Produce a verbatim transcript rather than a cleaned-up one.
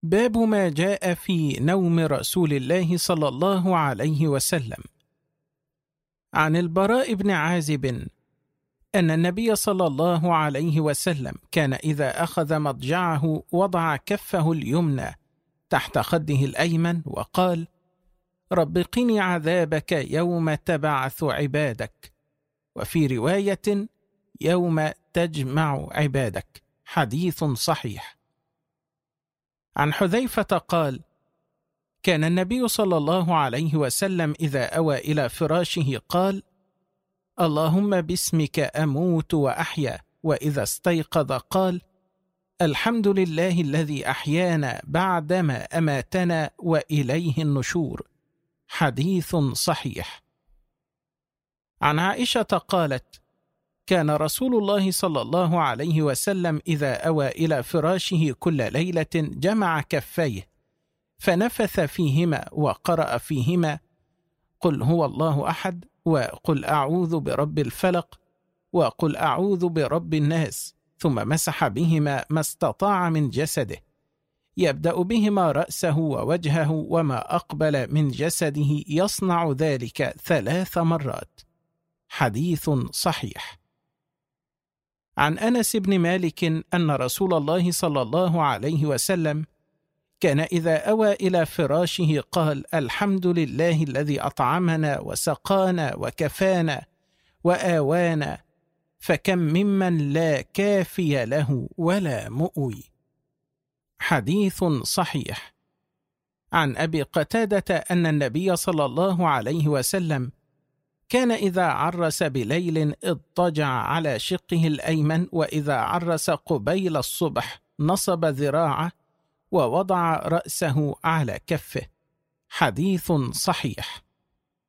باب ما جاء في نوم رسول الله صلى الله عليه وسلم. عن البراء بن عازب أن النبي صلى الله عليه وسلم كان إذا أخذ مضجعه وضع كفه اليمنى تحت خده الأيمن وقال: رب قني عذابك يوم تبعث عبادك، وفي رواية يوم تجمع عبادك. حديث صحيح. عن حذيفة قال: كان النبي صلى الله عليه وسلم إذا أوى إلى فراشه قال: اللهم باسمك أموت وأحيا. وإذا استيقظ قال: الحمد لله الذي أحيانا بعدما أماتنا وإليه النشور. حديث صحيح. عن عائشة قالت: كان رسول الله صلى الله عليه وسلم إذا أوى إلى فراشه كل ليلة جمع كفيه فنفث فيهما وقرأ فيهما: قل هو الله أحد، وقل أعوذ برب الفلق، وقل أعوذ برب الناس، ثم مسح بهما ما استطاع من جسده، يبدأ بهما رأسه ووجهه وما أقبل من جسده، يصنع ذلك ثلاث مرات. حديث صحيح. عن أنس بن مالك أن رسول الله صلى الله عليه وسلم كان إذا أوى إلى فراشه قال: الحمد لله الذي أطعمنا وسقانا وكفانا وآوانا، فكم ممن لا كافي له ولا مؤوي. حديث صحيح. عن أبي قتادة أن النبي صلى الله عليه وسلم كان إذا عرس بليل اضطجع على شقه الأيمن، وإذا عرس قبيل الصبح نصب ذراعه ووضع رأسه على كفه. حديث صحيح.